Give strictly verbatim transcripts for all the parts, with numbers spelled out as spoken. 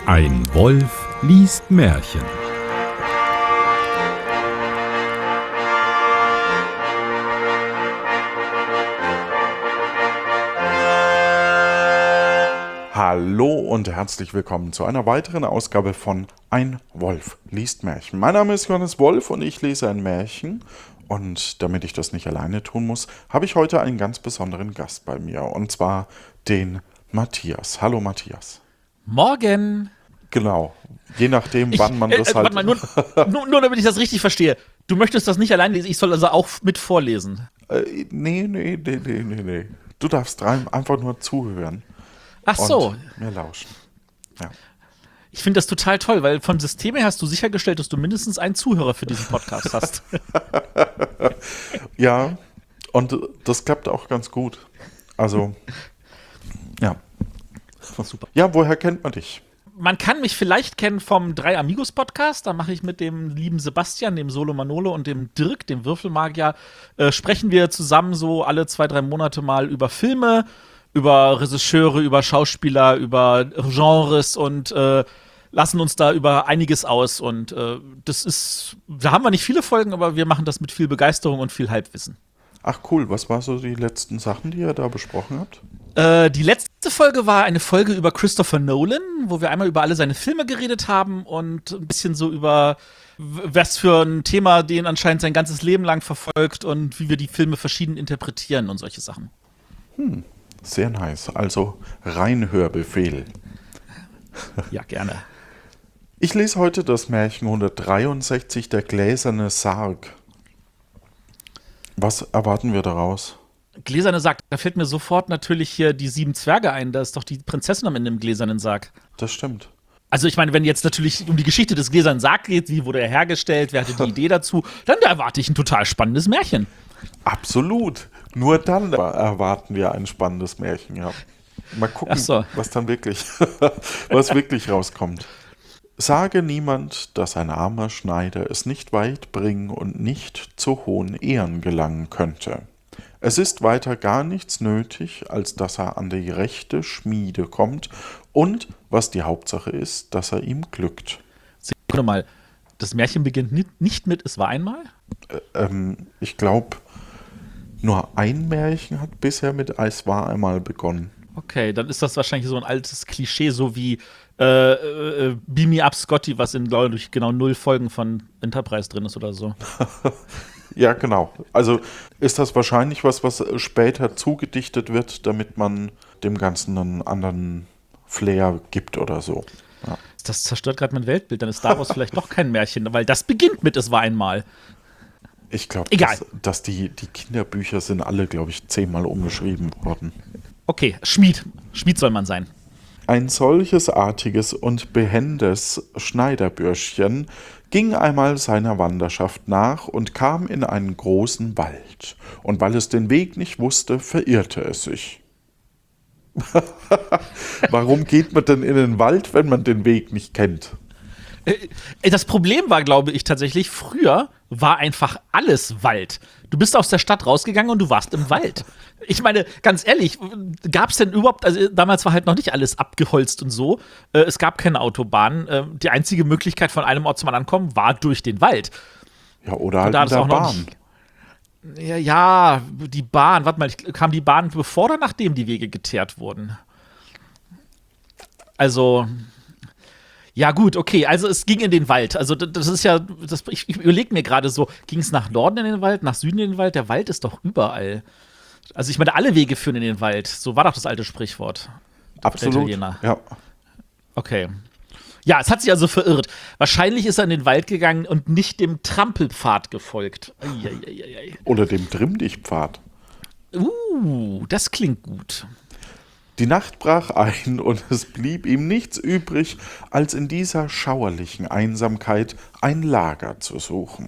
Ein Wolf liest Märchen. Hallo und herzlich willkommen zu einer weiteren Ausgabe von Ein Wolf liest Märchen. Mein Name ist Johannes Wolf und ich lese ein Märchen. Und damit ich das nicht alleine tun muss, habe ich heute einen ganz besonderen Gast bei mir. Und zwar den Matthias. Hallo Matthias. Morgen. Genau. Je nachdem, Ich, wann man äh, das äh, halt... Warte mal, nur, nur, nur damit ich das richtig verstehe. Du möchtest das nicht allein lesen, ich soll also auch mit vorlesen. Äh, nee, nee, nee, nee, nee, nee. Du darfst rein, einfach nur zuhören. Ach so. Und mir lauschen. Ja. Ich finde das total toll, weil vom System her hast du sichergestellt, dass du mindestens einen Zuhörer für diesen Podcast hast. Ja, und das klappt auch ganz gut. Also, ja. Super. Ja, woher kennt man dich? Man kann mich vielleicht kennen vom Drei Amigos Podcast. Da mache ich mit dem lieben Sebastian, dem Solo Manolo und dem Dirk, dem Würfelmagier, äh, sprechen wir zusammen so alle zwei, drei Monate mal über Filme, über Regisseure, über Schauspieler, über Genres und äh, lassen uns da über einiges aus. Und äh, das ist, da haben wir nicht viele Folgen, aber wir machen das mit viel Begeisterung und viel Halbwissen. Ach cool, was waren so die letzten Sachen, die ihr da besprochen habt? Äh, die letzte Folge war eine Folge über Christopher Nolan, wo wir einmal über alle seine Filme geredet haben und ein bisschen so über was für ein Thema den anscheinend sein ganzes Leben lang verfolgt und wie wir die Filme verschieden interpretieren und solche Sachen. Hm, sehr nice. Also Reinhörbefehl. Ja, gerne. Ich lese heute das Märchen hundertdreiundsechzig, der gläserne Sarg. Was erwarten wir daraus? Gläserne Sarg, da fällt mir sofort natürlich hier die sieben Zwerge ein. Da ist doch die Prinzessin am Ende im gläsernen Sarg. Das stimmt. Also ich meine, wenn jetzt natürlich um die Geschichte des gläsernen Sargs geht, wie wurde er hergestellt, wer hatte die Idee dazu, dann erwarte ich ein total spannendes Märchen. Absolut. Nur dann erwarten wir ein spannendes Märchen, ja. Mal gucken, Ach so. was dann wirklich, was wirklich rauskommt. Sage niemand, dass ein armer Schneider es nicht weit bringen und nicht zu hohen Ehren gelangen könnte. Es ist weiter gar nichts nötig, als dass er an die rechte Schmiede kommt und, was die Hauptsache ist, dass er ihm glückt. Sekunde mal, das Märchen beginnt nicht mit Es war einmal? Äh, ähm, ich glaube, nur ein Märchen hat bisher mit Es war einmal begonnen. Okay, dann ist das wahrscheinlich so ein altes Klischee, so wie äh, äh, Beam Me Up Scotty, was in, glaube ich, genau null Folgen von Enterprise drin ist oder so. Ja, genau. Also ist das wahrscheinlich was, was später zugedichtet wird, damit man dem Ganzen einen anderen Flair gibt oder so. Ja. Das zerstört gerade mein Weltbild, dann ist daraus vielleicht doch kein Märchen, weil das beginnt mit Es war einmal. Ich glaube, Egal. dass, dass die, die Kinderbücher sind alle, glaube ich, zehnmal umgeschrieben worden. Okay, Schmied. Schmied soll man sein. Ein solches artiges und behendes Schneiderbürschchen ging einmal seiner Wanderschaft nach und kam in einen großen Wald. Und weil es den Weg nicht wusste, verirrte es sich. Warum geht man denn in den Wald, wenn man den Weg nicht kennt? Das Problem war, glaube ich, tatsächlich, früher war einfach alles Wald. Du bist aus der Stadt rausgegangen und du warst im Wald. Ich meine, ganz ehrlich, gab es denn überhaupt, also damals war halt noch nicht alles abgeholzt und so. Es gab keine Autobahnen. Die einzige Möglichkeit, von einem Ort zum anderen kommen, war durch den Wald. Ja, oder halt da in der auch noch Bahn. Nicht, ja, ja, die Bahn, warte mal, kam die Bahn bevor oder nachdem die Wege geteert wurden? Also, ja gut, okay, also es ging in den Wald. Also das ist ja, das, ich, ich überlege mir gerade so, ging es nach Norden in den Wald, nach Süden in den Wald? Der Wald ist doch überall. Also ich meine, alle Wege führen in den Wald. So war doch das alte Sprichwort. Absolut, ja. Okay. Ja, es hat sich also verirrt. Wahrscheinlich ist er in den Wald gegangen und nicht dem Trampelpfad gefolgt. Eieieiei. Oder dem Trimm-dich-Pfad. Uh, das klingt gut. Die Nacht brach ein und es blieb ihm nichts übrig, als in dieser schauerlichen Einsamkeit ein Lager zu suchen.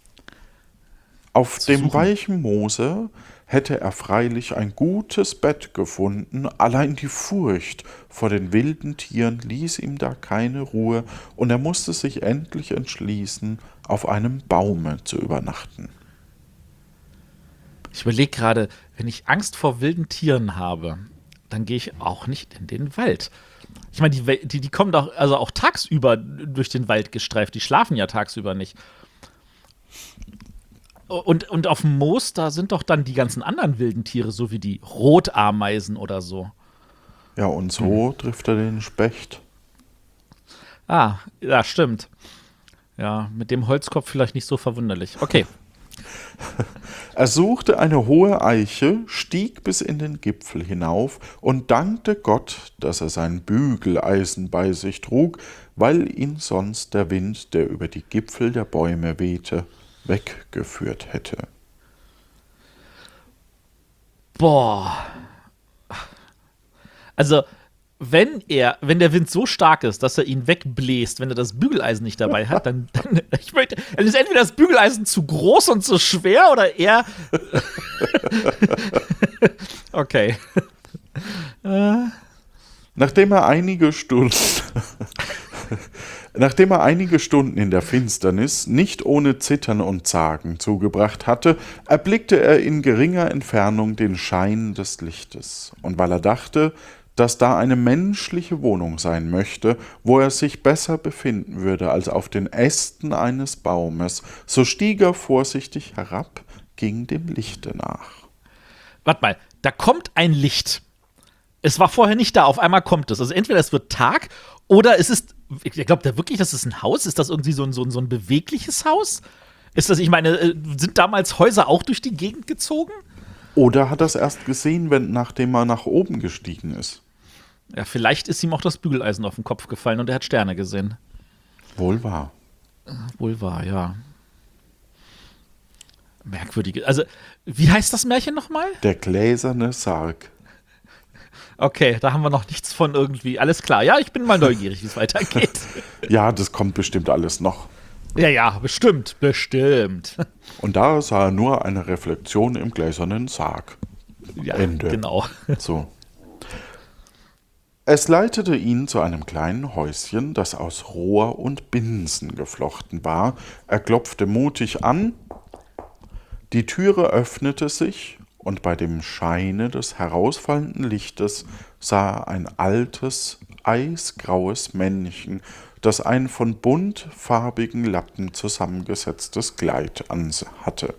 Auf Zu dem suchen. weichen Moose hätte er freilich ein gutes Bett gefunden, allein die Furcht vor den wilden Tieren ließ ihm da keine Ruhe, und er musste sich endlich entschließen, auf einem Baume zu übernachten. Ich überlege gerade, wenn ich Angst vor wilden Tieren habe, dann gehe ich auch nicht in den Wald. Ich meine, die, We- die, die kommen doch also auch tagsüber durch den Wald gestreift. Die schlafen ja tagsüber nicht. Und, und auf dem Moos, da sind doch dann die ganzen anderen wilden Tiere, so wie die Rotameisen oder so. Ja, und so trifft er den Specht. Ah, ja, stimmt. Ja, mit dem Holzkopf vielleicht nicht so verwunderlich. Okay. Er suchte eine hohe Eiche, stieg bis in den Gipfel hinauf und dankte Gott, dass er sein Bügeleisen bei sich trug, weil ihn sonst der Wind, der über die Gipfel der Bäume wehte, weggeführt hätte. Boah. Also, wenn er, wenn der Wind so stark ist, dass er ihn wegbläst, wenn er das Bügeleisen nicht dabei hat, dann, dann, ich möchte, dann ist entweder das Bügeleisen zu groß und zu schwer oder er. Okay. Nachdem er einige Stunden Nachdem er einige Stunden in der Finsternis nicht ohne Zittern und Zagen zugebracht hatte, erblickte er in geringer Entfernung den Schein des Lichtes. Und weil er dachte, dass da eine menschliche Wohnung sein möchte, wo er sich besser befinden würde als auf den Ästen eines Baumes, so stieg er vorsichtig herab, ging dem Lichte nach. Warte mal, da kommt ein Licht. Es war vorher nicht da, auf einmal kommt es. Also entweder es wird Tag oder es ist, ich glaube da wirklich, das ist ein Haus? Ist das irgendwie so ein, so ein, so ein bewegliches Haus? Ist das, ich meine, sind damals Häuser auch durch die Gegend gezogen? Oder hat er es erst gesehen, wenn, nachdem er nach oben gestiegen ist? Ja, vielleicht ist ihm auch das Bügeleisen auf den Kopf gefallen und er hat Sterne gesehen. Wohl wahr. Wohl wahr, ja. Merkwürdige. Also, wie heißt das Märchen nochmal? Der gläserne Sarg. Okay, da haben wir noch nichts von irgendwie. Alles klar. Ja, ich bin mal neugierig, wie es weitergeht. Ja, das kommt bestimmt alles noch. Ja, ja, bestimmt, bestimmt. Und da sah er nur eine Reflexion im gläsernen Sarg. Ja, Ende. genau. So. Es leitete ihn zu einem kleinen Häuschen, das aus Rohr und Binsen geflochten war. Er klopfte mutig an, die Türe öffnete sich, und bei dem Scheine des herausfallenden Lichtes sah er ein altes, eisgraues Männchen, das ein von buntfarbigen Lappen zusammengesetztes Kleid anhatte.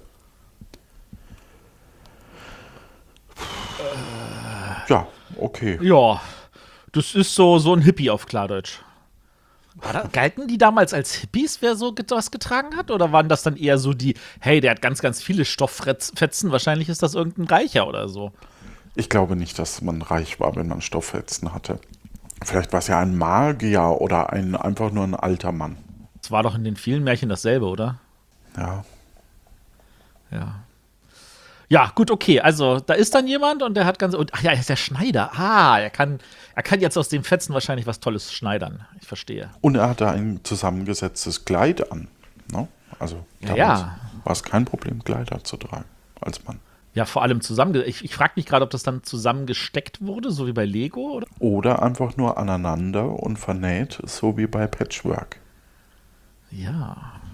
Ja, okay. Ja, das ist so, so ein Hippie auf Klardeutsch. War da, galten die damals als Hippies, wer so get- was getragen hat? Oder waren das dann eher so die, hey, der hat ganz, ganz viele Stofffetzen, wahrscheinlich ist das irgendein Reicher oder so? Ich glaube nicht, dass man reich war, wenn man Stofffetzen hatte. Vielleicht war es ja ein Magier oder ein, einfach nur ein alter Mann. Das war doch in den vielen Märchen dasselbe, oder? Ja. Ja. Ja, gut, okay. Also, da ist dann jemand und der hat ganz. Und, ach ja, er ist der Schneider. Ah, er kann, er kann jetzt aus dem Fetzen wahrscheinlich was Tolles schneidern. Ich verstehe. Und er hatte ein zusammengesetztes Kleid an. Ne? Also Ja, damals ja. war es kein Problem, Kleider zu tragen als Mann. Ja, vor allem zusammen. Ich, ich frage mich gerade, ob das dann zusammengesteckt wurde, so wie bei Lego, oder? Oder einfach nur aneinander und vernäht, so wie bei Patchwork. Ja.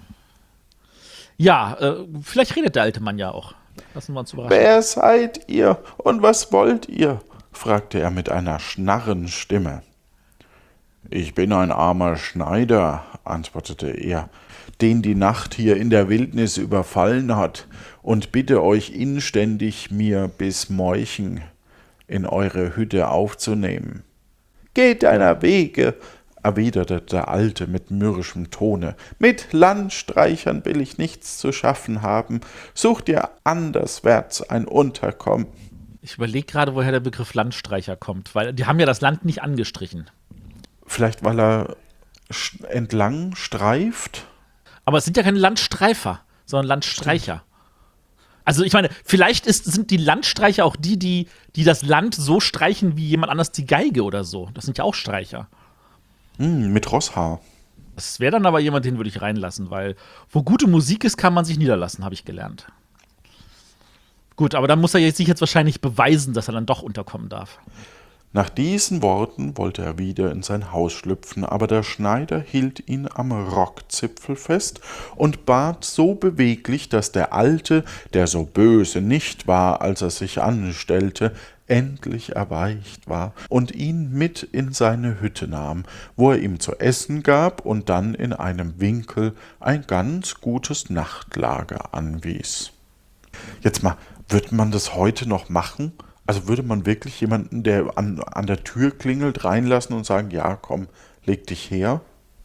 Ja, äh, vielleicht redet der alte Mann ja auch. Lassen wir uns überraschen. Wer seid ihr und was wollt ihr? Fragte er mit einer schnarren Stimme. Ich bin ein armer Schneider, antwortete er, den die Nacht hier in der Wildnis überfallen hat, und bitte euch inständig, mir bis Morgen in eure Hütte aufzunehmen. Geht deiner Wege, erwiderte der Alte mit mürrischem Tone. Mit Landstreichern will ich nichts zu schaffen haben. Such dir anderswärts ein Unterkommen. Ich überlege gerade, woher der Begriff Landstreicher kommt, weil die haben ja das Land nicht angestrichen. Vielleicht, weil er sch- entlang streift? Aber es sind ja keine Landstreifer, sondern Landstreicher. Also ich meine, vielleicht ist, sind die Landstreicher auch die, die, die das Land so streichen wie jemand anders die Geige oder so. Das sind ja auch Streicher. Hm, mit Rosshaar. Das wäre dann aber jemand, den würde ich reinlassen, weil wo gute Musik ist, kann man sich niederlassen, habe ich gelernt. Gut, aber dann muss er jetzt- sich jetzt wahrscheinlich beweisen, dass er dann doch unterkommen darf. Nach diesen Worten wollte er wieder in sein Haus schlüpfen, aber der Schneider hielt ihn am Rockzipfel fest und bat so beweglich, dass der Alte, der so böse nicht war, als er sich anstellte, endlich erweicht war und ihn mit in seine Hütte nahm, wo er ihm zu essen gab und dann in einem Winkel ein ganz gutes Nachtlager anwies. Jetzt mal, würde man das heute noch machen? Also würde man wirklich jemanden, der an, an der Tür klingelt, reinlassen und sagen, ja, komm, leg dich her?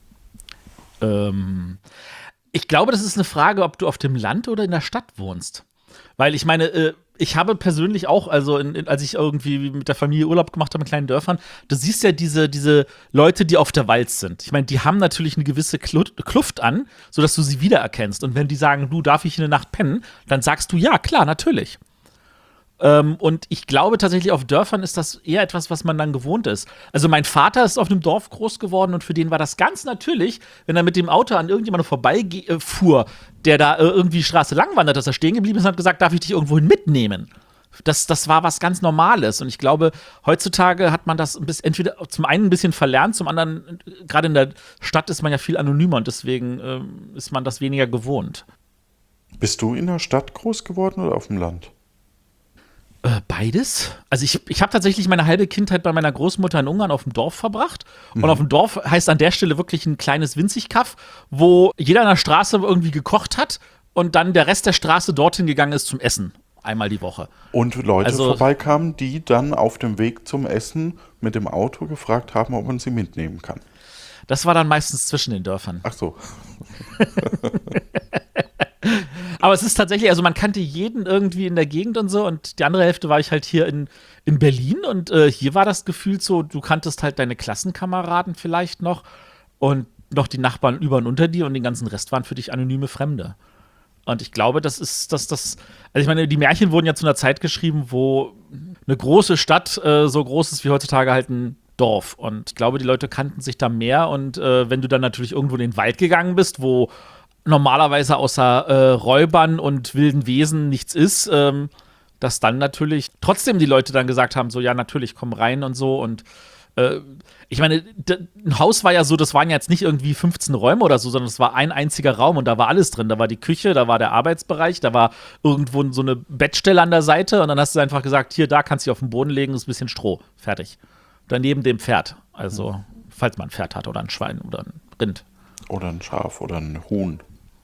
Ähm, ich glaube, das ist eine Frage, ob du auf dem Land oder in der Stadt wohnst. Weil ich meine, äh, ich habe persönlich auch, also in, in, als ich irgendwie mit der Familie Urlaub gemacht habe in kleinen Dörfern, du siehst ja diese, diese Leute, die auf der Walz sind. Ich meine, die haben natürlich eine gewisse Klut, Kluft an, sodass du sie wiedererkennst. Und wenn die sagen, du, darf ich in der Nacht pennen, dann sagst du, ja, klar, natürlich. Ähm, und ich glaube tatsächlich, auf Dörfern ist das eher etwas, was man dann gewohnt ist. Also mein Vater ist auf einem Dorf groß geworden und für den war das ganz natürlich, wenn er mit dem Auto an irgendjemandem vorbeifuhr, der da äh, irgendwie die Straße lang wandert, dass er stehen geblieben ist und hat gesagt, darf ich dich irgendwohin mitnehmen? Das, das war was ganz Normales. Und ich glaube, heutzutage hat man das ein bisschen, entweder zum einen ein bisschen verlernt, zum anderen, gerade in der Stadt ist man ja viel anonymer und deswegen ähm, ist man das weniger gewohnt. Bist du in der Stadt groß geworden oder auf dem Land? Äh, beides. Also ich, ich habe tatsächlich meine halbe Kindheit bei meiner Großmutter in Ungarn auf dem Dorf verbracht. Und Mhm. auf dem Dorf heißt an der Stelle wirklich ein kleines Winzigkaff, wo jeder an der Straße irgendwie gekocht hat und dann der Rest der Straße dorthin gegangen ist zum Essen. Einmal die Woche. Und Leute Also- vorbeikamen, die dann auf dem Weg zum Essen mit dem Auto gefragt haben, ob man sie mitnehmen kann. Das war dann meistens zwischen den Dörfern. Ach so. Aber es ist tatsächlich, also man kannte jeden irgendwie in der Gegend und so und die andere Hälfte war ich halt hier in, in Berlin und äh, hier war das Gefühl so, du kanntest halt deine Klassenkameraden vielleicht noch und noch die Nachbarn über und unter dir und den ganzen Rest waren für dich anonyme Fremde. Und ich glaube, das ist, dass das, also ich meine, die Märchen wurden ja zu einer Zeit geschrieben, wo eine große Stadt äh, so groß ist wie heutzutage halt ein Dorf. Und ich glaube, die Leute kannten sich da mehr und äh, wenn du dann natürlich irgendwo in den Wald gegangen bist, wo normalerweise außer äh, Räubern und wilden Wesen nichts ist, ähm, dass dann natürlich trotzdem die Leute dann gesagt haben, so ja, natürlich, komm rein und so und äh, ich meine, d- ein Haus war ja so, das waren ja jetzt nicht irgendwie fünfzehn Räume oder so, sondern es war ein einziger Raum und da war alles drin. Da war die Küche, da war der Arbeitsbereich, da war irgendwo so eine Bettstelle an der Seite und dann hast du einfach gesagt, hier, da kannst du dich auf den Boden legen, ist ein bisschen Stroh, fertig. Daneben dem Pferd, also falls man ein Pferd hat oder ein Schwein oder ein Rind. Oder ein Schaf oder ein Huhn.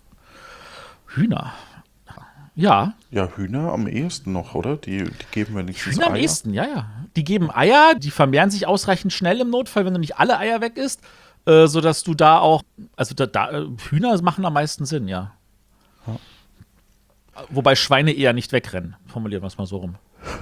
Hühner. Ja, Ja, Hühner am ehesten noch, oder? Die, die geben wenigstens Hühner am Eier. ehesten, ja, ja. Die geben Eier, die vermehren sich ausreichend schnell im Notfall, wenn du nicht alle Eier weg isst, äh, sodass du da auch, also da, da, äh, Hühner machen am meisten Sinn, ja. Ja. Wobei Schweine eher nicht wegrennen, formulieren wir es mal so rum.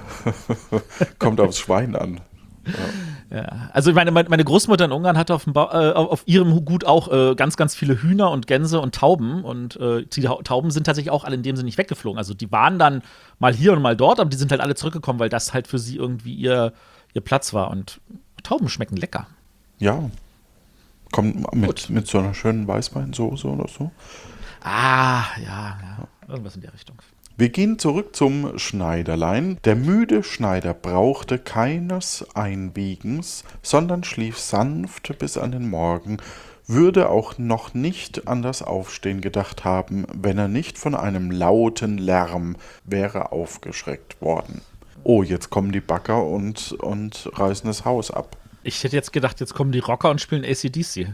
Kommt aufs Schwein an. Ja. Also meine, meine Großmutter in Ungarn hatte auf, dem ba äh, auf ihrem Gut auch äh, ganz, ganz viele Hühner und Gänse und Tauben. Und äh, die Tauben sind tatsächlich auch alle in dem Sinne nicht weggeflogen. Also die waren dann mal hier und mal dort, aber die sind halt alle zurückgekommen, weil das halt für sie irgendwie ihr, ihr Platz war. Und Tauben schmecken lecker. Ja. Kommt mit, Gut. mit so einer schönen Weißweinsoße oder so. Ah, ja, ja. Irgendwas in der Richtung. Wir gehen zurück zum Schneiderlein. Der müde Schneider brauchte keines Einbiegens, sondern schlief sanft bis an den Morgen, würde auch noch nicht an das Aufstehen gedacht haben, wenn er nicht von einem lauten Lärm wäre aufgeschreckt worden. Oh, jetzt kommen die Bagger und, und reißen das Haus ab. Ich hätte jetzt gedacht, jetzt kommen die Rocker und spielen A C D C.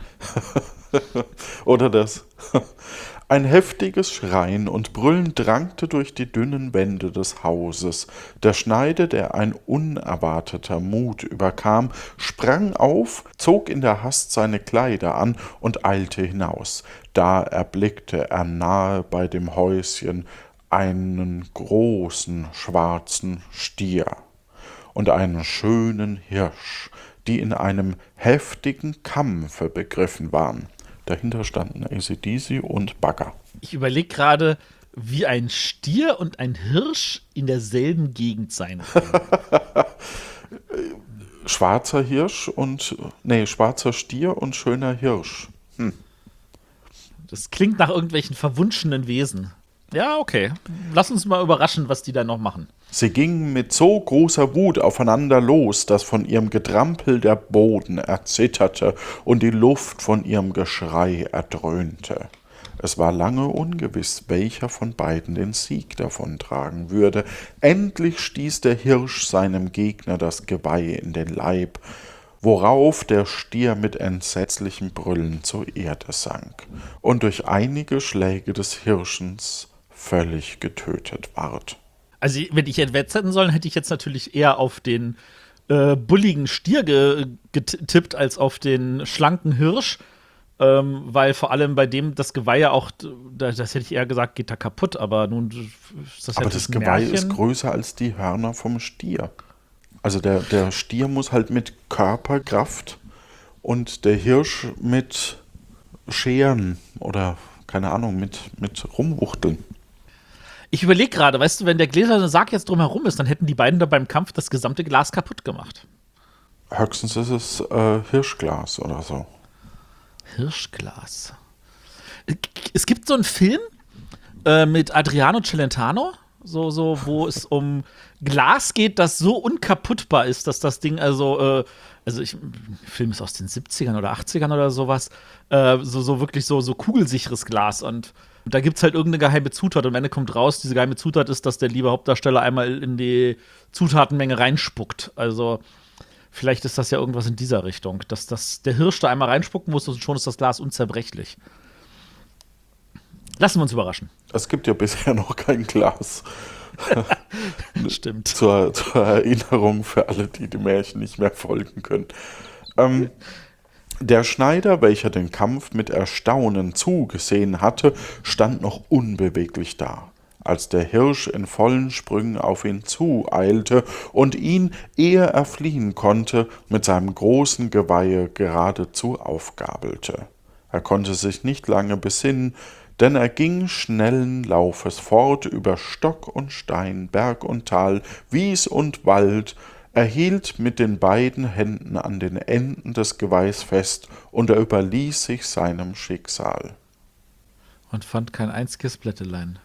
Oder das. Ein heftiges Schreien und Brüllen drangte durch die dünnen Wände des Hauses. Der Schneider, der ein unerwarteter Mut überkam, sprang auf, zog in der Hast seine Kleider an und eilte hinaus. Da erblickte er nahe bei dem Häuschen einen großen schwarzen Stier und einen schönen Hirsch, die in einem heftigen Kampfe begriffen waren. Dahinter standen A C D C und Bagger. Ich überlege gerade, wie ein Stier und ein Hirsch in derselben Gegend sein können. Schwarzer Hirsch und, nee, schwarzer Stier und schöner Hirsch. Hm. Das klingt nach irgendwelchen verwunschenen Wesen. Ja, okay. Lass uns mal überraschen, was die da noch machen. Sie gingen mit so großer Wut aufeinander los, dass von ihrem Getrampel der Boden erzitterte und die Luft von ihrem Geschrei erdröhnte. Es war lange ungewiss, welcher von beiden den Sieg davontragen würde. Endlich stieß der Hirsch seinem Gegner das Geweih in den Leib, worauf der Stier mit entsetzlichem Brüllen zur Erde sank und durch einige Schläge des Hirschens völlig getötet ward. Also, wenn ich jetzt wetten sollen, hätte ich jetzt natürlich eher auf den äh, bulligen Stier ge getippt als auf den schlanken Hirsch. Ähm, weil vor allem bei dem das Geweih ja auch, das, das hätte ich eher gesagt, geht da kaputt. Aber nun ist das ja Aber das Geweih ist größer als die Hörner vom Stier. Also der, der Stier muss halt mit Körperkraft und der Hirsch mit Scheren oder, keine Ahnung, mit, mit Rumwuchteln. Ich überlege gerade, weißt du, wenn der gläserne Sarg jetzt drumherum ist, dann hätten die beiden da beim Kampf das gesamte Glas kaputt gemacht. Höchstens ist es äh, Hirschglas oder so. Hirschglas. Es gibt so einen Film äh, mit Adriano Celentano, so, so, wo es um Glas geht, das so unkaputtbar ist, dass das Ding, also, äh, also ich, der Film ist aus den siebzigern oder achtzigern oder sowas, äh, so, so wirklich so, so kugelsicheres Glas. Und da gibt es halt irgendeine geheime Zutat und am Ende kommt raus, diese geheime Zutat ist, dass der liebe Hauptdarsteller einmal in die Zutatenmenge reinspuckt. Also vielleicht ist das ja irgendwas in dieser Richtung, dass, dass der Hirsch da einmal reinspucken muss und schon ist das Glas unzerbrechlich. Lassen wir uns überraschen. Es gibt ja bisher noch kein Glas. Stimmt. Zur, zur Erinnerung für alle, die dem Märchen nicht mehr folgen können. Ähm, der Schneider, welcher den Kampf mit Erstaunen zugesehen hatte, stand noch unbeweglich da, als der Hirsch in vollen Sprüngen auf ihn zueilte und ihn, ehe er fliehen konnte, mit seinem großen Geweihe geradezu aufgabelte. Er konnte sich nicht lange besinnen, denn er ging schnellen Laufes fort über Stock und Stein, Berg und Tal, Wies und Wald, er hielt mit den beiden Händen an den Enden des Geweihs fest und er überließ sich seinem Schicksal. Und fand kein einziges Blättelein.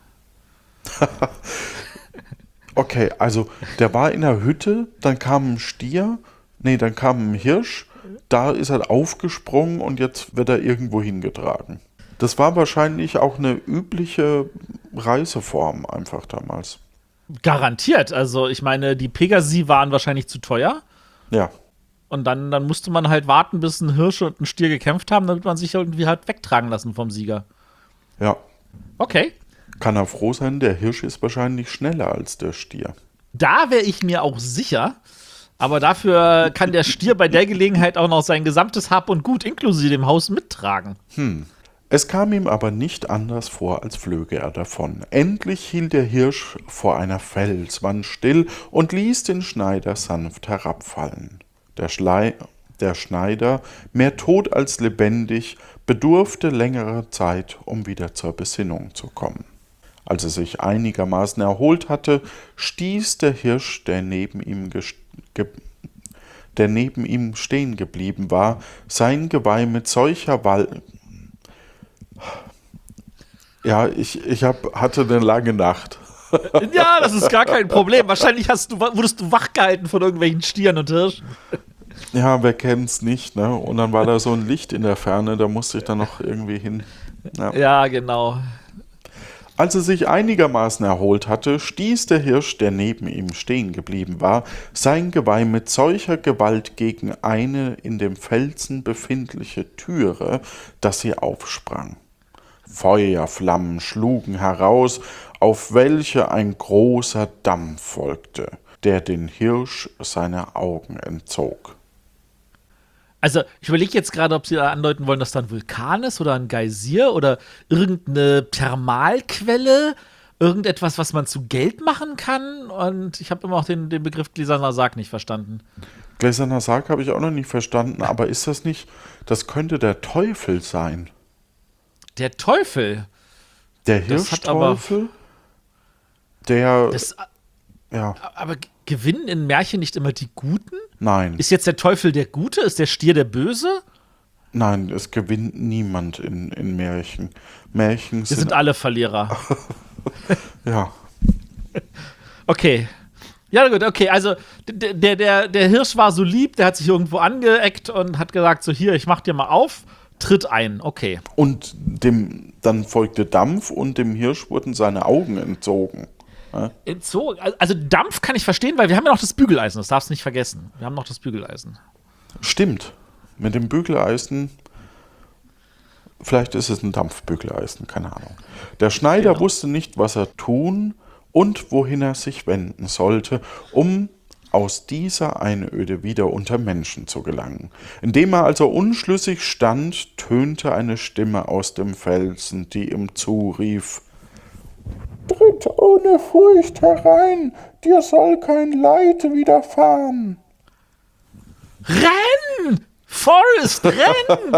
Okay, also der war in der Hütte, dann kam ein Stier, nee, dann kam ein Hirsch, da ist er aufgesprungen und jetzt wird er irgendwo hingetragen. Das war wahrscheinlich auch eine übliche Reiseform einfach damals. Garantiert. Also ich meine, die Pegasi waren wahrscheinlich zu teuer. Ja. Und dann, dann musste man halt warten, bis ein Hirsch und ein Stier gekämpft haben, damit man sich irgendwie halt wegtragen lassen vom Sieger. Ja. Okay. Kann er froh sein, der Hirsch ist wahrscheinlich schneller als der Stier. Da wäre ich mir auch sicher. Aber dafür kann der Stier bei der Gelegenheit auch noch sein gesamtes Hab und Gut inklusive dem Haus mittragen. Hm. Es kam ihm aber nicht anders vor, als flöge er davon. Endlich hielt der Hirsch vor einer Felswand still und ließ den Schneider sanft herabfallen. Der, Schlei der Schneider, mehr tot als lebendig, bedurfte längerer Zeit, um wieder zur Besinnung zu kommen. Als er sich einigermaßen erholt hatte, stieß der Hirsch, der neben ihm, der neben ihm stehen geblieben war, sein Geweih mit solcher Wall... Ja, ich, ich hab, hatte eine lange Nacht. Ja, das ist gar kein Problem. Wahrscheinlich hast du, wurdest du wachgehalten von irgendwelchen Stieren und Hirschen. Ja, wer kennt's nicht, ne? Und dann war da so ein Licht in der Ferne, da musste ich dann noch irgendwie hin. Ja, ja genau. Als er sich einigermaßen erholt hatte, stieß der Hirsch, der neben ihm stehen geblieben war, sein Geweih mit solcher Gewalt gegen eine in dem Felsen befindliche Türe, dass sie aufsprang. Feuerflammen schlugen heraus, auf welche ein großer Dampf folgte, der den Hirsch seine Augen entzog. Also, ich überlege jetzt gerade, ob sie da andeuten wollen, dass da ein Vulkan ist oder ein Geysir oder irgendeine Thermalquelle, irgendetwas, was man zu Geld machen kann. Und ich habe immer auch den, den Begriff gläserner Sarg nicht verstanden. Gläserner Sarg habe ich auch noch nicht verstanden, aber ist das nicht, das könnte der Teufel sein. Der Teufel? Der Hirschteufel? Der, das, ja. Aber gewinnen in Märchen nicht immer die Guten? Nein. Ist jetzt der Teufel der Gute? Ist der Stier der Böse? Nein, es gewinnt niemand in, in Märchen. Märchen Wir sind, sind alle Verlierer. Ja. Okay. Ja, gut, okay. Also, der, der, der, der Hirsch war so lieb, der hat sich irgendwo angeeckt und hat gesagt: So, hier, ich mach dir mal auf, tritt ein. Okay. Und dem, dann folgte Dampf und dem Hirsch wurden seine Augen entzogen. Ja? So, also, Dampf kann ich verstehen, weil wir haben ja noch das Bügeleisen, das darfst du nicht vergessen. Wir haben noch das Bügeleisen. Stimmt. Mit dem Bügeleisen, vielleicht ist es ein Dampfbügeleisen, keine Ahnung. Der Schneider Genau. wusste nicht, was er tun und wohin er sich wenden sollte, um aus dieser Einöde wieder unter Menschen zu gelangen. Indem er also unschlüssig stand, tönte eine Stimme aus dem Felsen, die ihm zurief: Tritt ohne Furcht herein, dir soll kein Leid widerfahren. Renn! Forrest, renn!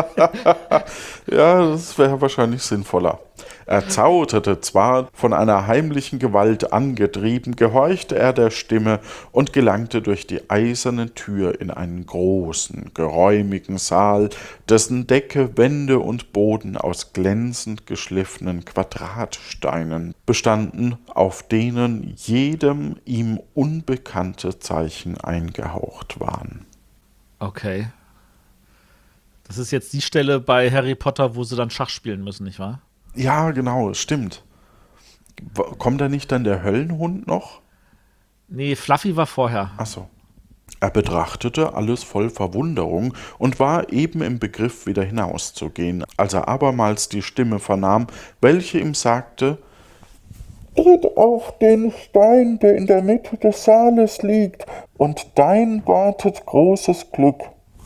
Ja, das wäre wahrscheinlich sinnvoller. Er zauderte zwar, von einer heimlichen Gewalt angetrieben, gehorchte er der Stimme und gelangte durch die eiserne Tür in einen großen, geräumigen Saal, dessen Decke, Wände und Boden aus glänzend geschliffenen Quadratsteinen bestanden, auf denen jedem ihm unbekannte Zeichen eingehaucht waren. Okay. Das ist jetzt die Stelle bei Harry Potter, wo sie dann Schach spielen müssen, nicht wahr? Ja, genau, es stimmt. W- Kommt da nicht dann der Höllenhund noch? Nee, Fluffy war vorher. Achso. Er betrachtete alles voll Verwunderung und war eben im Begriff, wieder hinauszugehen, als er abermals die Stimme vernahm, welche ihm sagte: Tritt auf den Stein, der in der Mitte des Saales liegt, und dein wartet großes Glück.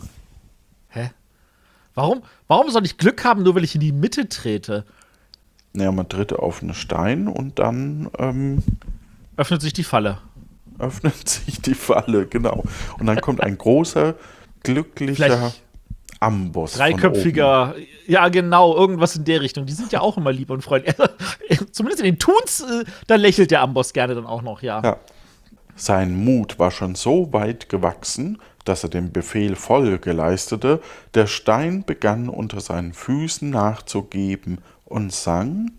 Hä? Warum, warum soll ich Glück haben, nur weil ich in die Mitte trete? Naja, man tritt auf einen Stein und dann ähm, Öffnet sich die Falle. öffnet sich die Falle, genau. Und dann kommt ein großer, glücklicher Vielleicht Amboss. Dreiköpfiger, ja genau, irgendwas in der Richtung. Die sind ja auch immer lieb und freundlich. Zumindest in den Toons, äh, da lächelt der Amboss gerne dann auch noch, ja. Ja. Sein Mut war schon so weit gewachsen, dass er dem Befehl Folge leistete. Der Stein begann unter seinen Füßen nachzugeben und sank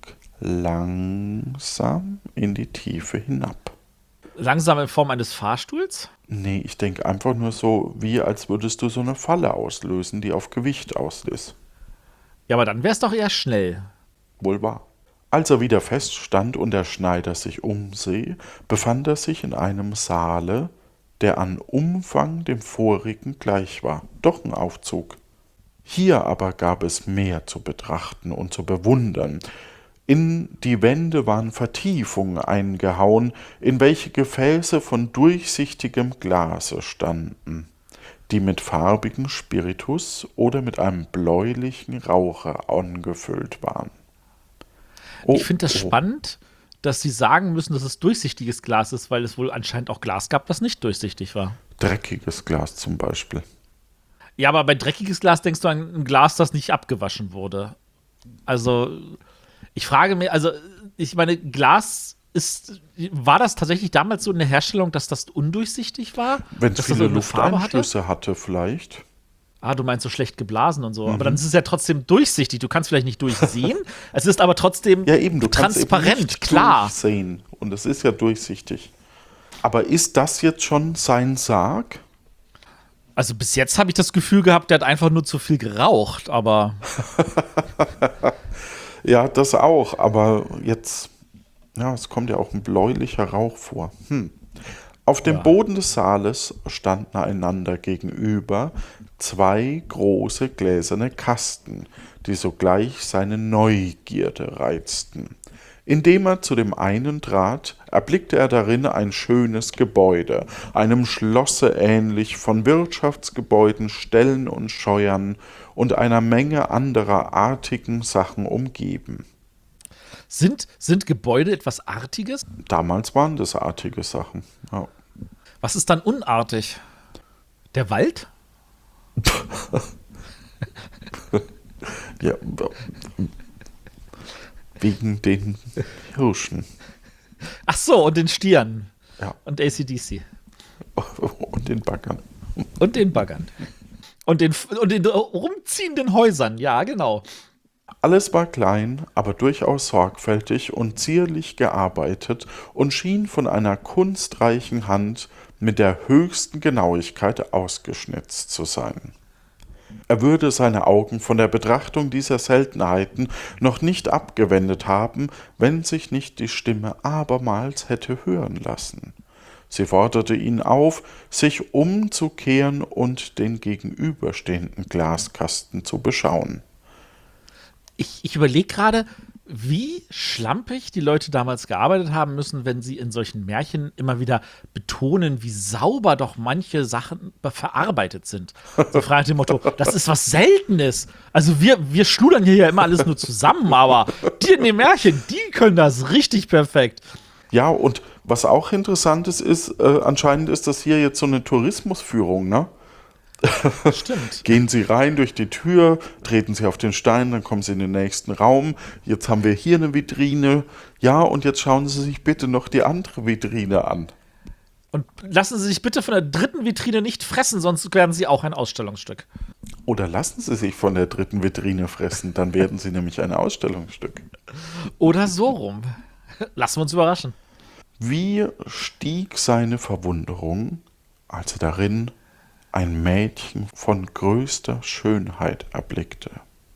langsam in die Tiefe hinab. Langsam in Form eines Fahrstuhls? Nee, ich denke einfach nur so, wie als würdest du so eine Falle auslösen, die auf Gewicht aus ist. Ja, aber dann wär's doch eher schnell. Wohl wahr. Als er wieder feststand und der Schneider sich umseh, befand er sich in einem Saale, der an Umfang dem vorigen gleich war, doch ein Aufzug. Hier aber gab es mehr zu betrachten und zu bewundern. In die Wände waren Vertiefungen eingehauen, in welche Gefäße von durchsichtigem Glase standen, die mit farbigem Spiritus oder mit einem bläulichen Rauche angefüllt waren. Oh, Ich finde das oh. spannend, dass sie sagen müssen, dass es durchsichtiges Glas ist, weil es wohl anscheinend auch Glas gab, das nicht durchsichtig war. Dreckiges Glas zum Beispiel. Ja, aber bei dreckiges Glas denkst du an ein Glas, das nicht abgewaschen wurde. Also, ich frage mich, also, ich meine, Glas ist, war das tatsächlich damals so in der Herstellung, dass das undurchsichtig war? Wenn es Dass das viele irgendeine Farbe Lufteinschlüsse hatte, vielleicht. Ah, du meinst so schlecht geblasen und so. Mhm. Aber dann ist es ja trotzdem durchsichtig. Du kannst vielleicht nicht durchsehen. Es ist aber trotzdem Ja, eben, du transparent, kannst eben nicht klar. durchsehen. Und es ist ja durchsichtig. Aber ist das jetzt schon sein Sarg? Also bis jetzt habe ich das Gefühl gehabt, der hat einfach nur zu viel geraucht. Aber Ja, das auch. Aber jetzt, ja, es kommt ja auch ein bläulicher Rauch vor. Hm. Auf dem Ja. Boden des Saales standen einander gegenüber zwei große gläserne Kasten, die sogleich seine Neugierde reizten. Indem er zu dem einen trat, erblickte er darin ein schönes Gebäude, einem Schlosse ähnlich, von Wirtschaftsgebäuden, Ställen und Scheuern und einer Menge anderer artigen Sachen umgeben. sind, sind Gebäude etwas Artiges? Damals waren das artige Sachen. Ja. Was ist dann unartig? Der Wald? Ja, wegen den Hirschen. Ach so, und den Stieren. Ja. Und A C D C. Und den Baggern. Und den Baggern. Und den, und den rumziehenden Häusern, ja, genau. Alles war klein, aber durchaus sorgfältig und zierlich gearbeitet und schien von einer kunstreichen Hand mit der höchsten Genauigkeit ausgeschnitzt zu sein. Er würde seine Augen von der Betrachtung dieser Seltenheiten noch nicht abgewendet haben, wenn sich nicht die Stimme abermals hätte hören lassen. Sie forderte ihn auf, sich umzukehren und den gegenüberstehenden Glaskasten zu beschauen. Ich, ich überlege gerade, wie schlampig die Leute damals gearbeitet haben müssen, wenn sie in solchen Märchen immer wieder betonen, wie sauber doch manche Sachen verarbeitet sind. So frei nach dem Motto, das ist was Seltenes. Also wir, wir schludern hier ja immer alles nur zusammen, aber die in den Märchen, die können das richtig perfekt. Ja, und was auch interessant ist, ist, äh, anscheinend ist das hier jetzt so eine Tourismusführung, ne? Stimmt. Gehen Sie rein durch die Tür, treten Sie auf den Stein, dann kommen Sie in den nächsten Raum. Jetzt haben wir hier eine Vitrine. Ja, und jetzt schauen Sie sich bitte noch die andere Vitrine an. Und lassen Sie sich bitte von der dritten Vitrine nicht fressen, sonst werden Sie auch ein Ausstellungsstück. Oder lassen Sie sich von der dritten Vitrine fressen, dann werden Sie nämlich ein Ausstellungsstück. Oder so rum. Lassen wir uns überraschen. Wie stieg seine Verwunderung, als er darin ein Mädchen von größter Schönheit erblickte.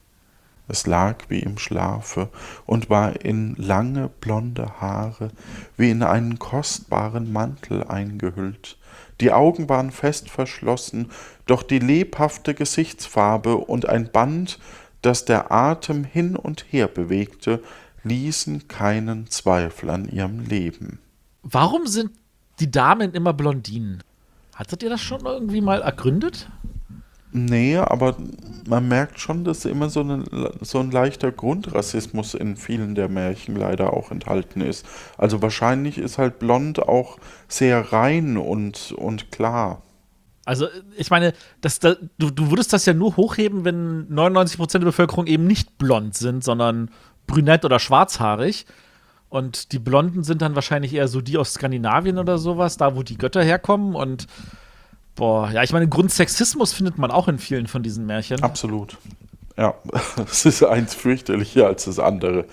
Es lag wie im Schlafe und war in lange blonde Haare wie in einen kostbaren Mantel eingehüllt. Die Augen waren fest verschlossen, doch die lebhafte Gesichtsfarbe und ein Band, das der Atem hin und her bewegte, ließen keinen Zweifel an ihrem Leben. Warum sind die Damen immer Blondinen? Hattet ihr das schon irgendwie mal ergründet? Nee, aber man merkt schon, dass immer so, eine, so ein leichter Grundrassismus in vielen der Märchen leider auch enthalten ist. Also wahrscheinlich ist halt blond auch sehr rein und, und klar. Also ich meine, das, das, du, du würdest das ja nur hochheben, wenn neunundneunzig Prozent der Bevölkerung eben nicht blond sind, sondern brünett oder schwarzhaarig. Und die Blonden sind dann wahrscheinlich eher so die aus Skandinavien oder sowas, da wo die Götter herkommen. Und boah, ja, ich meine, Grundsexismus findet man auch in vielen von diesen Märchen. Absolut. Ja, es ist eins fürchterlicher als das andere.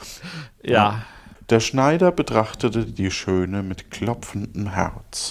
Ja. Der Schneider betrachtete die Schöne mit klopfendem Herz.